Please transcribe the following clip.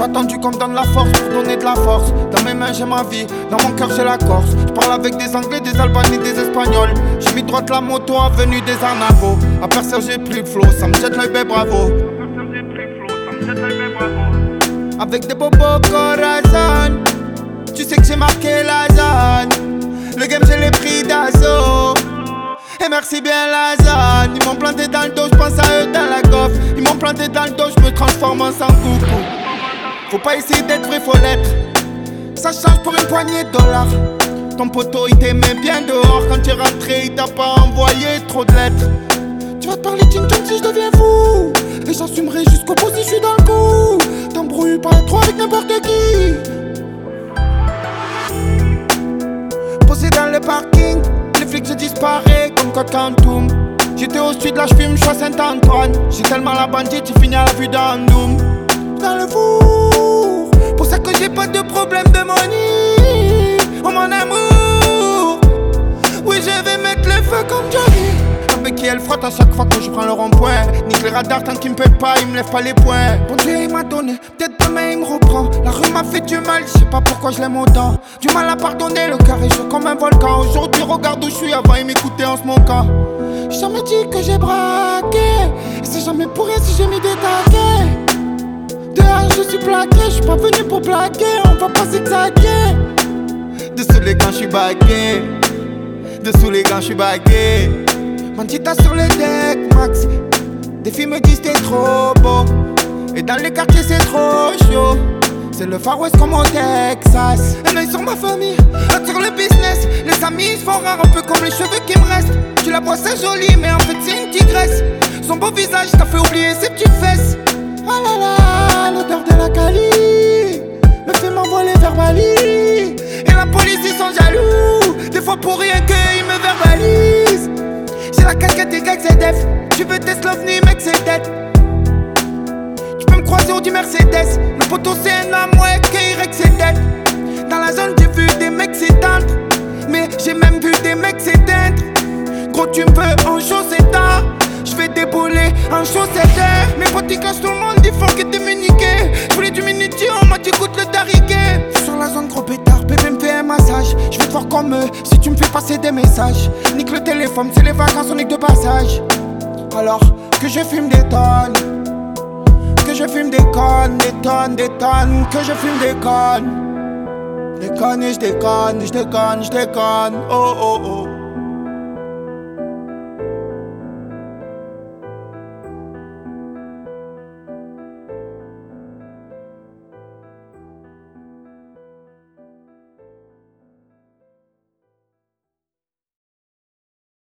attendu qu'on me donne la force pour donner de la force. Dans mes mains j'ai ma vie, dans mon cœur j'ai la Corse. Je parle avec des Anglais, des Albanais, des Espagnols. J'ai mis droite la moto avenue des Arnavaux. À personne j'ai plus le flow, ça me jette l'œil, ben bravo. Avec des bobos corazon, tu sais que j'ai marqué la zone. Le game j'ai les prix d'assaut. Et merci bien la zone. Ils m'ont planté dans le dos, j'pense à eux dans la coffre. Ils m'ont planté dans le dos, j'me transforme en sans coucou. Faut pas essayer d'être vrai, faut l'être. Ça change pour une poignée de dollars. Ton poteau il t'aimait bien dehors. Quand tu es rentré il t'a pas envoyé trop de lettres. Tu vas te parler Ching Chong si je deviens fou. Et j'assumerai jusqu'au bout si je suis dans le coup. T'embrouilles pas trop avec n'importe qui. Posé dans le parking, les flics je disparais comme Code Quantum. J'étais au sud, là j'fume, j'suis à Saint-Antoine. J'ai tellement la bandite, j'ai fini à la vue d'Andoum. Dans le four, pour ça que j'ai pas de problème de money. Oh mon amour, oui je vais mettre le feu comme Johnny. Avec qui elle frotte à chaque fois que je prends le rond-point. Nique les radars tant qu'il me paie pas, il me lève pas les poings. Bon Dieu il m'a donné, peut-être demain il me reprend. La rue m'a fait du mal, je sais pas pourquoi je l'aime autant. Du mal à pardonner, le cœur est chaud comme un volcan. Aujourd'hui regarde où je suis, avant il m'écoutait en se moquant. J'ai jamais dit que j'ai braqué, et c'est jamais pour rien si j'ai mis des taquets. Dehors je suis plaqué, je suis pas venu pour plaquer, on va pas zigzaguer. Dessous les gants je suis bagué, dessous les gants je suis bagué. Bandita sur le deck, Max. Des filles me disent t'es trop beau. Et dans les quartiers c'est trop chaud. C'est le Far West comme au Texas. Un œil sur ma famille, l'autre sur le business. Les amis ils se font rares, un peu comme les cheveux qui me restent. Tu la vois c'est joli mais en fait c'est une tigresse. Son beau visage t'a fait oublier ses petites fesses. Oh là là, l'odeur de la Cali me fait m'envoler verbaliser. Et la police ils sont jaloux. Des fois pour rien qu'ils me verbalisent. J'ai la casquette des gars ZF. Tu veux test l'ovni mec c'est dead. Tu peux me croiser au du Mercedes. Le poteau c'est un homme ouais K-Rex c'est dead. Dans la zone j'ai vu des mecs s'éteindre. Mais j'ai même vu des mecs s'éteindre. Gros tu me veux en chaussettes. Je vais débouler en chaussettes. Mes potes ils cassent tout le monde, ils font que t'es muniqué. Je voulais du minutier, on m'a dit écoute le tariquet. Sur la zone gros pétard, bébé me fait un massage. Je vais te voir comme eux, si tu me fais passer des messages. Nique le téléphone, c'est les vacances, on est que de passage. Alors que je fume des tonnes, que je fume des connes, des tonnes, des tonnes, que je fume des connes. Des connes et je déconne, je déconne, je déconne, oh oh oh.